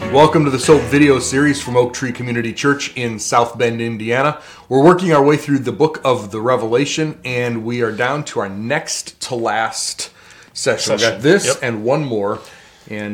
Welcome to the SOAP video series from Oak Tree Community Church in South Bend, Indiana. We're working our way through the book of the Revelation, and we are down to our next to last session. We got this and one more, and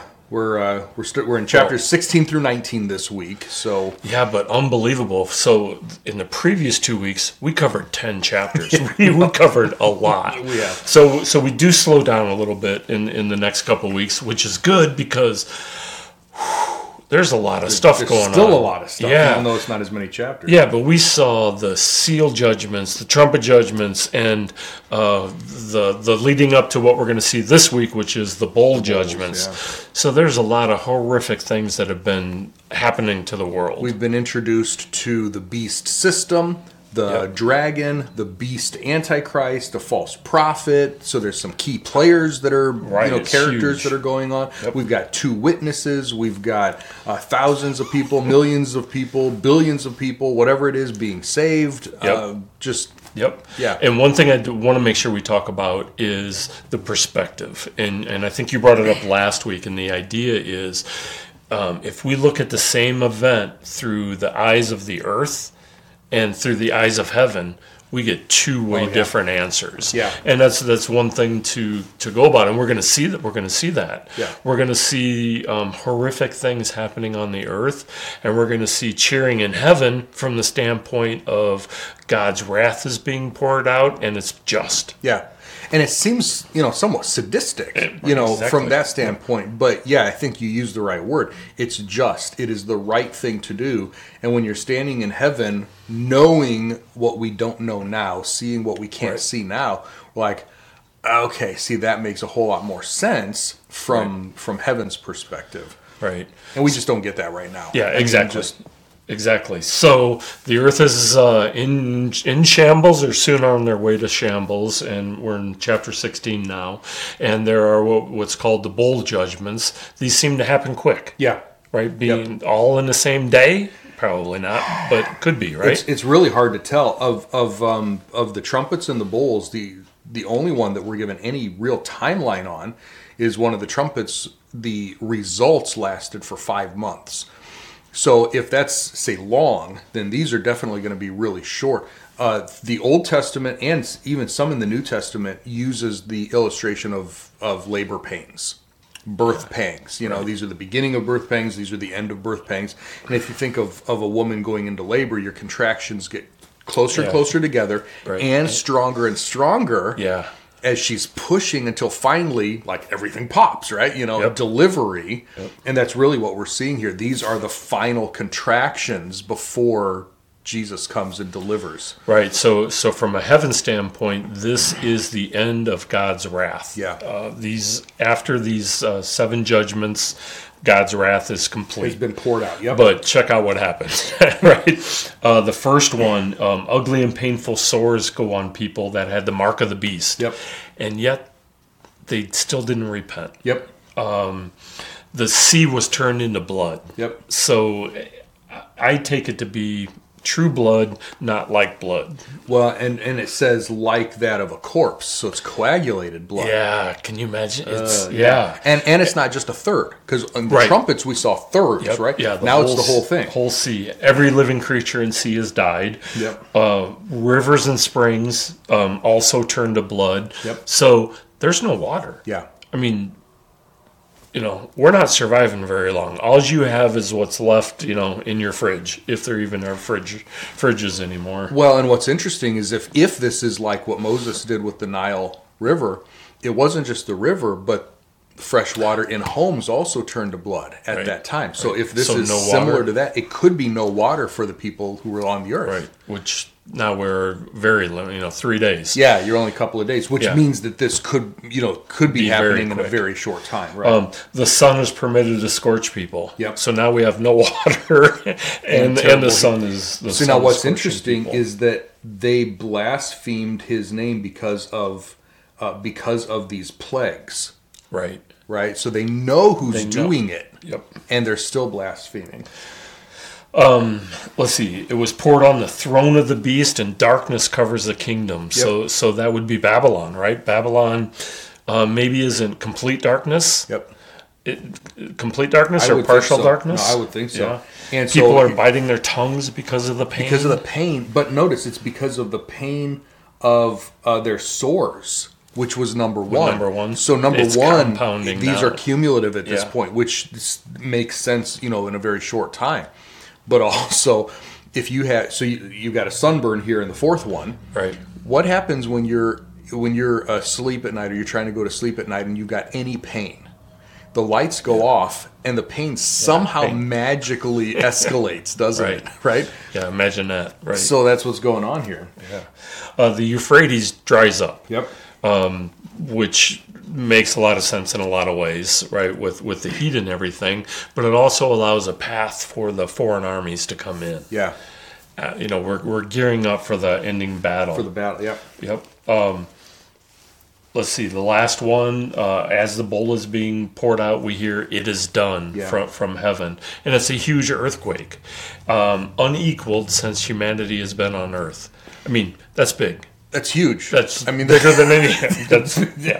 we're in chapters 16 through 19 this week. So yeah, but unbelievable. So in the previous 2 weeks, we covered 10 chapters. we covered a lot. Yeah. So we do slow down a little bit in the next couple of weeks, which is good because there's a lot of stuff going on. There's still a lot of stuff, yeah. Even though it's not as many chapters. Yeah, but we saw the seal judgments, the trumpet judgments, and the leading up to what we're going to see this week, which is the bowl judgments. Yeah. So there's a lot of horrific things that have been happening to the world. We've been introduced to the beast system, the dragon, the beast antichrist, a false prophet. So there's some key players that are characters that are going on. Yep. We've got two witnesses. We've got thousands of people, millions of people, billions of people, whatever it is, being saved. Yep. Yeah. And one thing I want to make sure we talk about is the perspective. And I think you brought it up last week, and the idea is if we look at the same event through the eyes of the earth and through the eyes of heaven, we get two-way different answers. Yeah. And that's one thing to go about, and we're going to see that. We're going to see that. Yeah. We're going to see horrific things happening on the earth, and we're going to see cheering in heaven from the standpoint of God's wrath is being poured out, and it's just. Yeah. And it seems, somewhat sadistic, exactly. From that standpoint. But yeah, I think you used the right word. It's just. It is the right thing to do. And when you're standing in heaven, knowing what we don't know now, seeing what we can't see now, we're like, okay, see, that makes a whole lot more sense from heaven's perspective. Right. And we just don't get that right now. Yeah, exactly. Exactly. So the earth is in shambles, or soon on their way to shambles, and we're in chapter 16 now. And there are what's called the bowl judgments. These seem to happen quick. Yeah. Right? Being all in the same day? Probably not, but could be, right? It's really hard to tell. Of the trumpets and the bowls, the only one that we're given any real timeline on is one of the trumpets. The results lasted for 5 months. So if that's, say, long, then these are definitely going to be really short. The Old Testament and even some in the New Testament uses the illustration of labor pains, birth pangs. These are the beginning of birth pangs. These are the end of birth pangs. And if you think of a woman going into labor, your contractions get closer and closer together and stronger and stronger. Yeah. As she's pushing until finally, everything pops, right? Delivery. Yep. And that's really what we're seeing here. These are the final contractions before Jesus comes and delivers. Right. So from a heaven standpoint, this is the end of God's wrath. Yeah. After these 7 judgments, God's wrath is complete. It's been poured out. Yep. But check out what happens. Right. The first one, ugly and painful sores go on people that had the mark of the beast. Yep. And yet they still didn't repent. Yep. The sea was turned into blood. Yep. So I take it to be true blood, not like blood. Well, and it says like that of a corpse, so it's coagulated blood. Yeah, can you imagine? It's And it's not just a third, because on the trumpets we saw thirds, right? Yeah, now it's the whole thing. Whole sea. Every living creature in sea has died. Yep. Rivers and springs also turned to blood. Yep. So there's no water. Yeah. I mean, we're not surviving very long. All you have is what's left, in your fridge, if there even are fridges anymore. Well, and what's interesting is if this is like what Moses did with the Nile River, it wasn't just the river, but fresh water in homes also turned to blood at that time. So if this is similar to that, it could be no water for the people who were on the earth. Right, which now we're very limited, 3 days. Yeah, you're only a couple of days, which means that this could be happening in a very short time. Right. The sun is permitted to scorch people. Yep. So now we have no water, and the sun is. So now what's interesting is that they blasphemed his name because of these plagues. Right. Right. So they know who's doing it. Yep. And they're still blaspheming. Let's see. It was poured on the throne of the beast, and darkness covers the kingdom. Yep. So that would be Babylon, right? Babylon maybe isn't complete darkness. Yep. complete darkness or partial darkness? No, I would think so. Yeah. And people are biting their tongues because of the pain. Because of the pain, but notice it's because of the pain of their sores, which was number one. So it's one, these are cumulative at this point, which makes sense, in a very short time. But also, if you you got a sunburn here in the fourth one, right? What happens when you're asleep at night, or you're trying to go to sleep at night, and you've got any pain? The lights go off, and the pain somehow magically escalates, doesn't it? Right? Yeah, imagine that. Right. So that's what's going on here. Yeah. The Euphrates dries up. Yep. Which makes a lot of sense in a lot of ways, right? With the heat and everything, but it also allows a path for the foreign armies to come in. Yeah. We're gearing up for the ending battle. For the battle. Yep. Yep. Let's see, the last one, as the bowl is being poured out, we hear "It is done" from heaven. And it's a huge earthquake, unequaled since humanity has been on Earth. I mean, that's big. That's huge. That's bigger than anything. That's,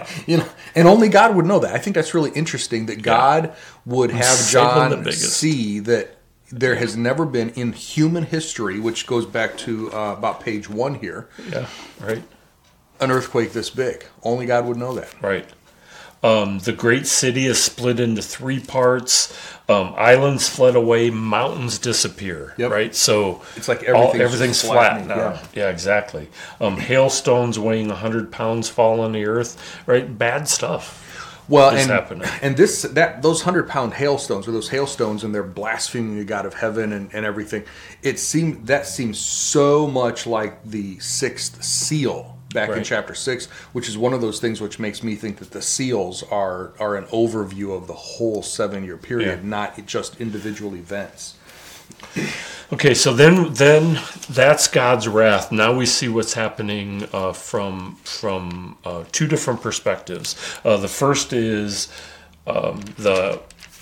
and only God would know that. I think that's really interesting that God would have John see that there has never been in human history, which goes back to about page 1 here. Yeah, right. An earthquake this big. Only God would know that. Right. The great city is split into 3 parts. Islands fled away, mountains disappear. Yep. Right. So it's like everything's flat now. Yeah, exactly. Hailstones weighing 100 pounds fall on the earth. Right. Bad stuff. Well, and those 100-pound hailstones, or those hailstones, and they're blaspheming the God of heaven and everything. That seems so much like the 6th seal. Back in chapter 6, which is one of those things which makes me think that the seals are an overview of the whole 7-year period, not just individual events. Okay, so then that's God's wrath. Now we see what's happening from 2 different perspectives. The first is the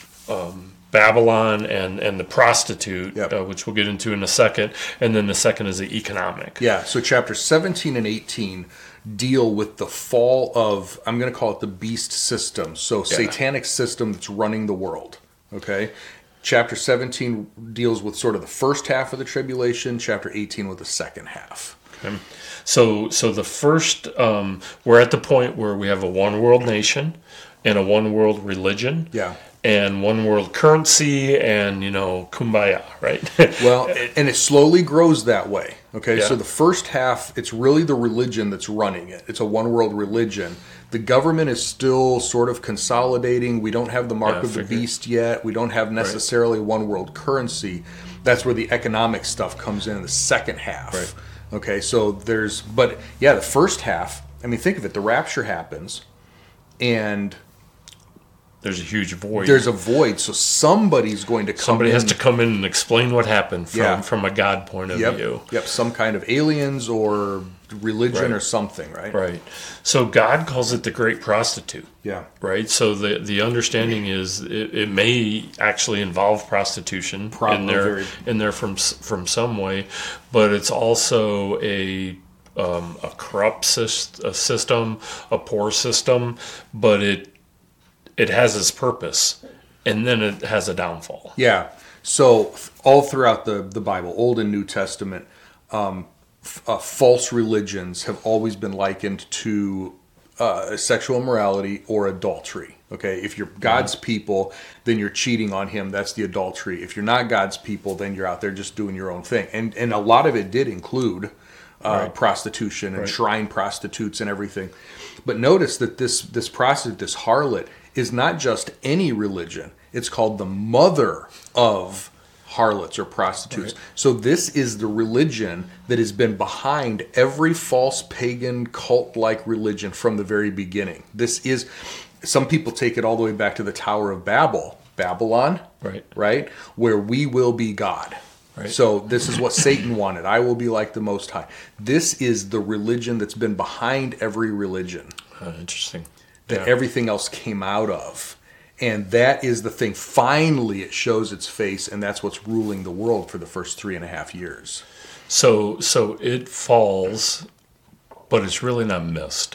Babylon and the prostitute, which we'll get into in a second, and then the second is the economic. Yeah, so chapters 17 and 18 deal with the fall of, I'm going to call it the beast system, so satanic system that's running the world, okay? Chapter 17 deals with sort of the first half of the tribulation, chapter 18 with the second half. Okay. So the first, we're at the point where we have a one world nation and a one world religion. Yeah. And one world currency and, kumbaya, right? Well, and it slowly grows that way. Okay, so the first half, it's really the religion that's running it. It's a one world religion. The government is still sort of consolidating. We don't have the mark of the beast yet. We don't have necessarily one world currency. That's where the economic stuff comes in the second half. Right. Okay, so the first half, I mean, think of it. The rapture happens, and there's a huge void. There's a void, so somebody's going to come in. Somebody has to come in and explain what happened from a God point of view. Yep, some kind of aliens or religion or something, right? Right. So God calls it the great prostitute. Yeah. Right? So the understanding is it may actually involve prostitution in there from some way, but it's also a corrupt system, a poor system, but it has its purpose, and then it has a downfall. Yeah. So all throughout the Bible, Old and New Testament, false religions have always been likened to sexual immorality or adultery. Okay, if you're God's people, then you're cheating on Him. That's the adultery. If you're not God's people, then you're out there just doing your own thing. And a lot of it did include prostitution and shrine prostitutes and everything. But notice that this prostitute, this harlot, is not just any religion. It's called the mother of harlots or prostitutes. Right. So this is the religion that has been behind every false pagan cult-like religion from the very beginning. This is, some people take it all the way back to the Tower of Babylon, right? Where we will be God. Right. So this is what Satan wanted. I will be like the Most High. This is the religion that's been behind every religion. Interesting. That everything else came out of. And that is the thing. Finally, it shows its face, and that's what's ruling the world for the first 3.5 years. So it falls, but it's really not missed.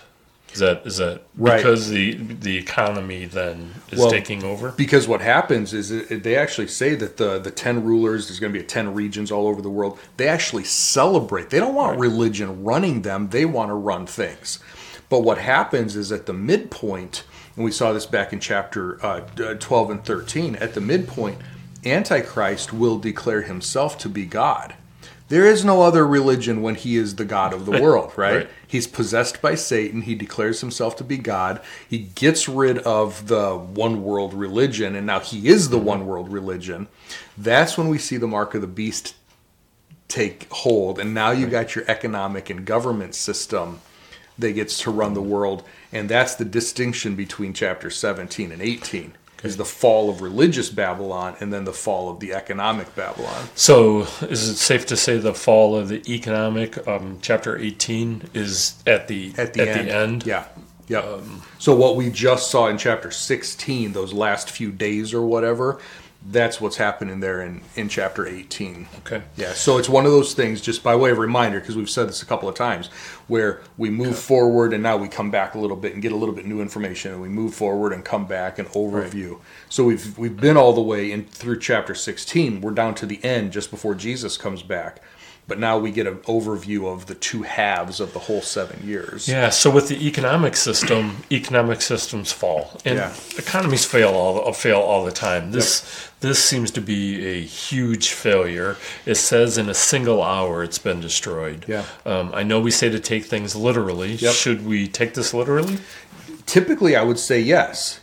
Is that right? Because the economy then is taking over? Because what happens is they actually say that the 10 rulers, there's going to be 10 regions all over the world. They actually celebrate. They don't want religion running them. They want to run things. But what happens is at the midpoint, and we saw this back in chapter 12 and 13, at the midpoint, Antichrist will declare himself to be God. There is no other religion when he is the God of the world, right? He's possessed by Satan. He declares himself to be God. He gets rid of the one world religion, and now he is the one world religion. That's when we see the mark of the beast take hold, and now you got your economic and government system that gets to run the world, and that's the distinction between chapter 17 and 18. Is the fall of religious Babylon and then the fall of the economic Babylon. So is it safe to say the fall of the economic, chapter 18, is at the end? Yeah. Yeah. So what we just saw in chapter 16, those last few days or whatever, that's what's happening there in chapter 18. Okay. Yeah, so it's one of those things, just by way of reminder, because we've said this a couple of times, where we move forward and now we come back a little bit and get a little bit new information, and we move forward and come back and overview. Right. So we've been all the way in through chapter 16. We're down to the end just before Jesus comes back. But now we get an overview of the two halves of the whole 7 years. Yeah, so with the economic systems fall. And economies fail all the time. This seems to be a huge failure. It says in a single hour it's been destroyed. Yeah. I know we say to take things literally. Yep. Should we take this literally? Typically, I would say yes.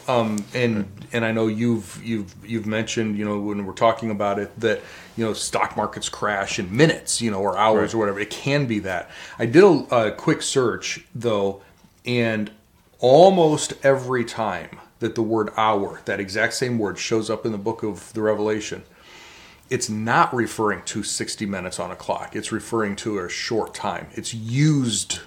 And I know you've mentioned, when we're talking about it, that stock markets crash in minutes, or hours or whatever. It can be that. I did a quick search though, and almost every time that the word hour, that exact same word, shows up in the book of the Revelation, it's not referring to 60 minutes on a clock. It's referring to a short time. It's used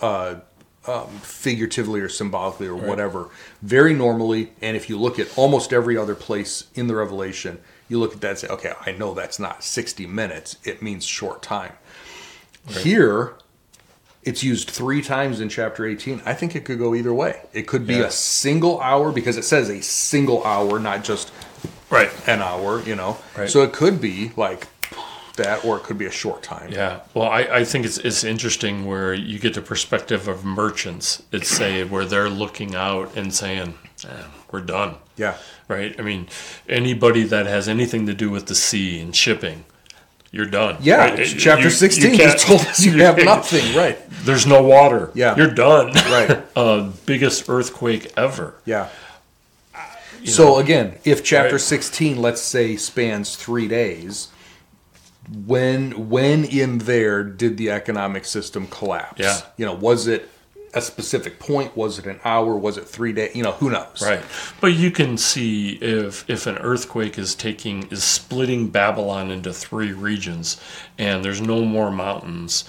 figuratively or symbolically or whatever, very normally. And if you look at almost every other place in the Revelation, you look at that and say, okay, I know that's not 60 minutes. It means short time. Right. Here, it's used 3 times in chapter 18. I think it could go either way. It could be a single hour, because it says a single hour, not just an hour, Right. So it could be like that, or it could be a short time. Yeah. Well, I think it's interesting where you get the perspective of merchants. It's where they're looking out and saying, we're done. Yeah. Right? I mean, anybody that has anything to do with the sea and shipping, you're done. Yeah. Right? Chapter 16 just told us you have nothing. Right. There's no water. Yeah. You're done. Right. Biggest earthquake ever. Yeah. So again, if chapter 16, let's say, spans 3 days, when in there did the economic system collapse? Yeah. Was it a specific point? Was it an hour? Was it 3 days? Who knows? Right. But you can see if an earthquake is splitting Babylon into 3 regions, and there's no more mountains,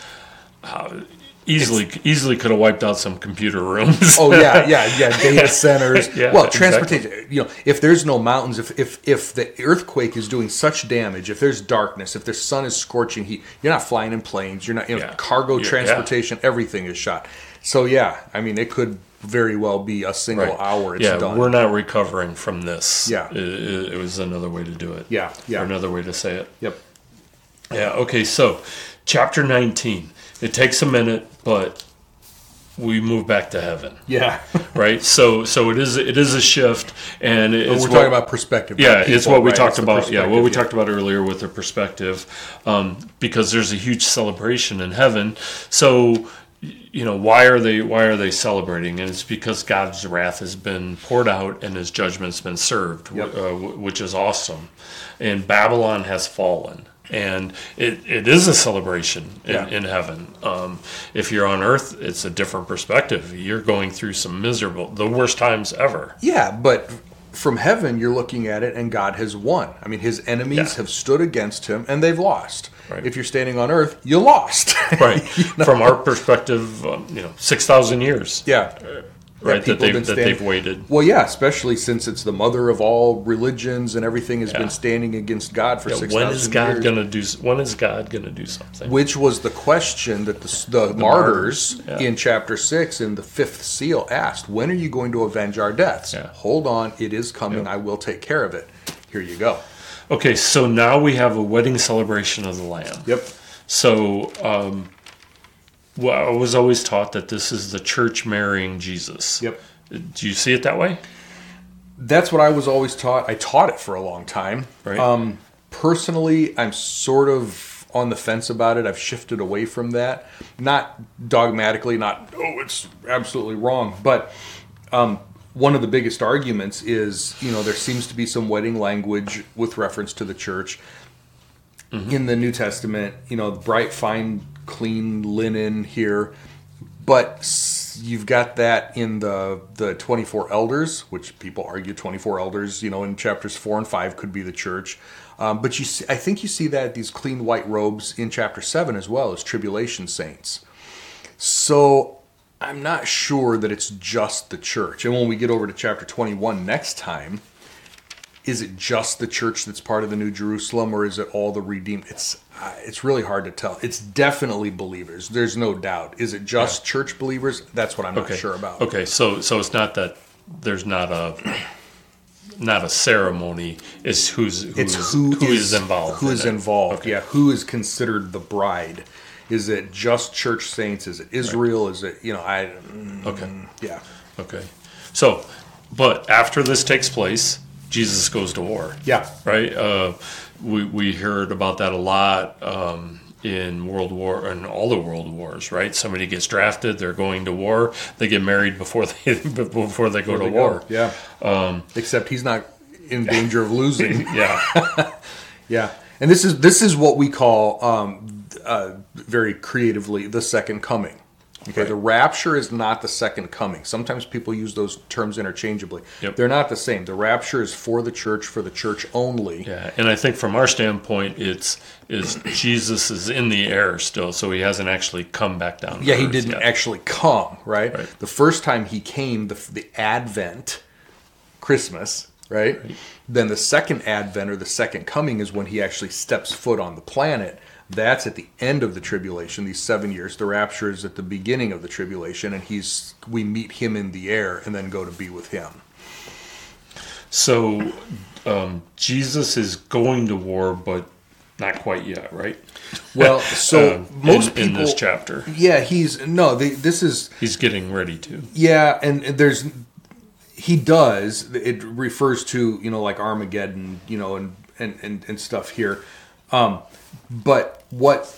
easily could have wiped out some computer rooms. Oh yeah, data centers. Transportation. Exactly. If there's no mountains, if the earthquake is doing such damage, if there's darkness, if the sun is scorching heat, you're not flying in planes. You're not. Cargo transportation. Everything is shot. So it could very well be a single hour. It's done. We're not recovering from this. Yeah, it was another way to do it. Yeah. Or another way to say it. Yep. Yeah. Okay. So, chapter 19. It takes a minute, but we move back to heaven. Yeah. Right? So it is a shift, and it's we're talking about perspective. Yeah, people, it's what we talked about. Yeah, what we talked about earlier with the perspective, because there's a huge celebration in heaven. So, why are they celebrating? And it's because God's wrath has been poured out and His judgment's been served, which is awesome. And Babylon has fallen. And it is a celebration in heaven. If you're on earth, it's a different perspective. You're going through the worst times ever. Yeah, but from heaven, you're looking at it, and God has won. I mean, His enemies have stood against Him, and they've lost. Right. If you're standing on earth, you lost. Right. From our perspective, 6,000 years. Yeah. right? That they've waited. Well, yeah, especially since it's the mother of all religions and everything has been standing against God for 6,000 years. When is God gonna do something? Which was the question that the martyrs in chapter 6 in the fifth seal asked. When are you going to avenge our deaths? Yeah. Hold on, it is coming. I will take care of it. Here you go. Okay, so now we have a wedding celebration of the Lamb. Yep. So, I was always taught that this is the church marrying Jesus. Yep. Do you see it that way? That's what I was always taught. I taught it for a long time. Right. Personally, I'm sort of on the fence about it. I've shifted away from that. Not dogmatically, it's absolutely wrong. But one of the biggest arguments is, there seems to be some wedding language with reference to the church. Mm-hmm. In the New Testament, bright, fine, clean linen here. But you've got that in the 24 elders, which people argue 24 elders, in chapters 4 and 5 could be the church. But I think you see that these clean white robes in chapter 7 as well as tribulation saints. So I'm not sure that it's just the church. And when we get over to chapter 21 next time, is it just the church that's part of the New Jerusalem, or is it all the redeemed? It's really hard to tell. It's definitely believers. There's no doubt. Is it just church believers? That's what I'm not sure about. Okay, so it's not that there's not a ceremony. It's who is involved. Who is involved? Okay. Yeah, who is considered the bride? Is it just church saints? Is it Israel? Right. Is it Okay. Yeah. Okay. So, but after this takes place, Jesus goes to war. Yeah. Right? We heard about that a lot in World War and all the world wars, right? Somebody gets drafted, they're going to war, they get married before they go to war. Yeah. Except he's not in danger of losing. Yeah. Yeah. And this is what we call very creatively the second coming. Okay, right. The rapture is not the second coming. Sometimes people use those terms interchangeably. Yep. They're not the same. The rapture is for the church only. Yeah, and I think from our standpoint, is Jesus is in the air still, so he hasn't actually come back down. Yeah, he didn't actually come, right? The first time he came, the Advent, Christmas, right? Then the second Advent or the second coming is when he actually steps foot on the planet. That's at the end of the tribulation, these 7 years. The rapture is at the beginning of the tribulation, and we meet him in the air and then go to be with him. So Jesus is going to war, but not quite yet, right? Well, so most people in this chapter, yeah, he's getting ready to. Yeah, and he does. It refers to like Armageddon, and stuff here. But what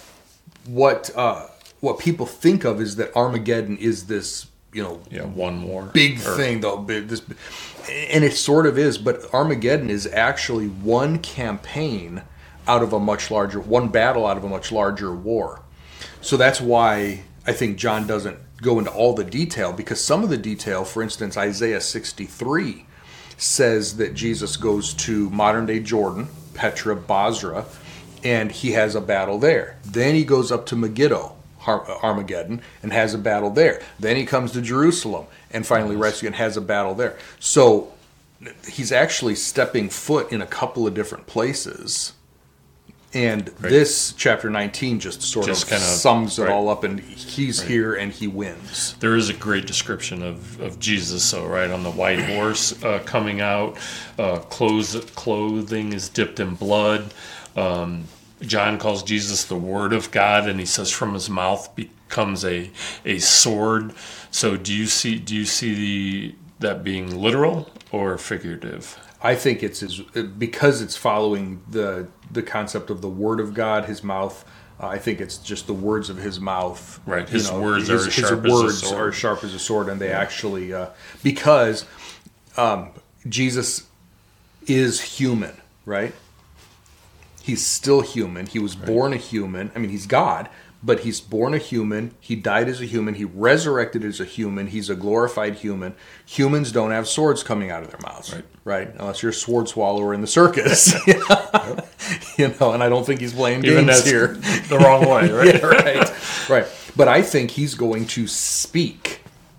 people think of is that Armageddon is this, one war big thing though. And it sort of is, but Armageddon is actually one campaign out of one battle out of a much larger war. So that's why I think John doesn't go into all the detail, because some of the detail, for instance, Isaiah 63 says that Jesus goes to modern day Jordan, Petra, Basra, and he has a battle there. Then he goes up to Megiddo, Armageddon, and has a battle there. Then he comes to Jerusalem and finally rescues and has a battle there. So he's actually stepping foot in a couple of different places. And this chapter 19 just sort of sums it all up, and he's here and he wins. There is a great description of Jesus, so on the white horse coming out, clothing is dipped in blood. John calls Jesus the Word of God, and he says from his mouth becomes a sword. So do you see that being literal or figurative? I think because it's following the concept of the Word of God, his mouth. I think it's just the words of his mouth. Right, his words are sharp as a sword, and they actually because Jesus is human, right? He's still human. He was born a human. I mean, he's God, but he's born a human. He died as a human. He resurrected as a human. He's a glorified human. Humans don't have swords coming out of their mouths, right? Unless you're a sword swallower in the circus. And I don't think he's playing games here. The wrong way, right? Right. But I think he's going to speak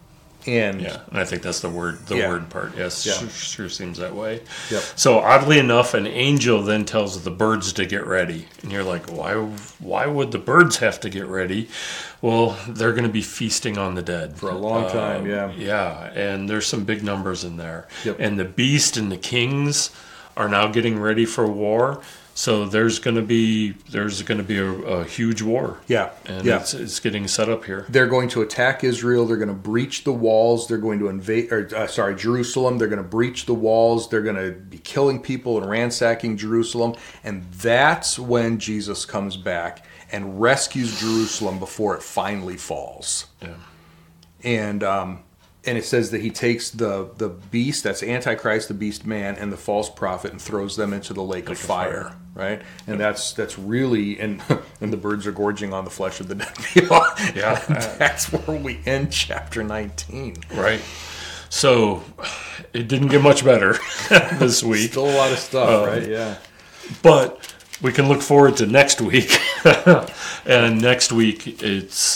And and I think that's the word part. Yes, sure seems that way. Yep. So oddly enough, an angel then tells the birds to get ready. And you're like, why would the birds have to get ready? Well, they're going to be feasting on the dead. For a long time, Yeah, and there's some big numbers in there. Yep. And the beast and the kings are now getting ready for war. So there's going to be a huge war. Yeah. And it's getting set up here. They're going to attack Israel. They're going to breach the walls. They're going to invade, Jerusalem. They're going to breach the walls. They're going to be killing people and ransacking Jerusalem. And that's when Jesus comes back and rescues Jerusalem before it finally falls. Yeah. And it says that he takes the beast, that's Antichrist, the beast man, and the false prophet, and throws them into the lake of fire. Right? And that's really, and the birds are gorging on the flesh of the dead people. Yeah. That's where we end chapter 19. Right. So it didn't get much better this week. Still a lot of stuff, right? Yeah. But we can look forward to next week. And next week it's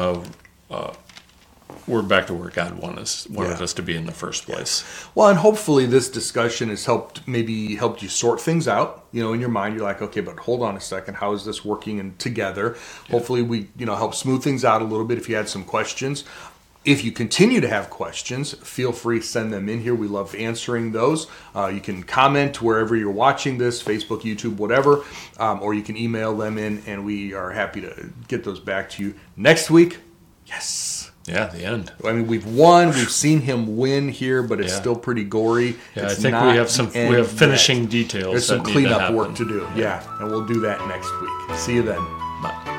we're back to where God wanted us to be in the first place. Well, and hopefully this discussion has helped you sort things out. In your mind, you're like, okay, but hold on a second. How is this working together? Yeah. Hopefully we, help smooth things out a little bit if you had some questions. If you continue to have questions, feel free to send them in here. We love answering those. You can comment wherever you're watching this, Facebook, YouTube, whatever, or you can email them in, and we are happy to get those back to you next week. Yes. Yeah, the end. I mean, we've won. We've seen him win here, but it's still pretty gory. Yeah, I think we have finishing details. There's some cleanup work to do. Yeah, and we'll do that next week. See you then. Bye.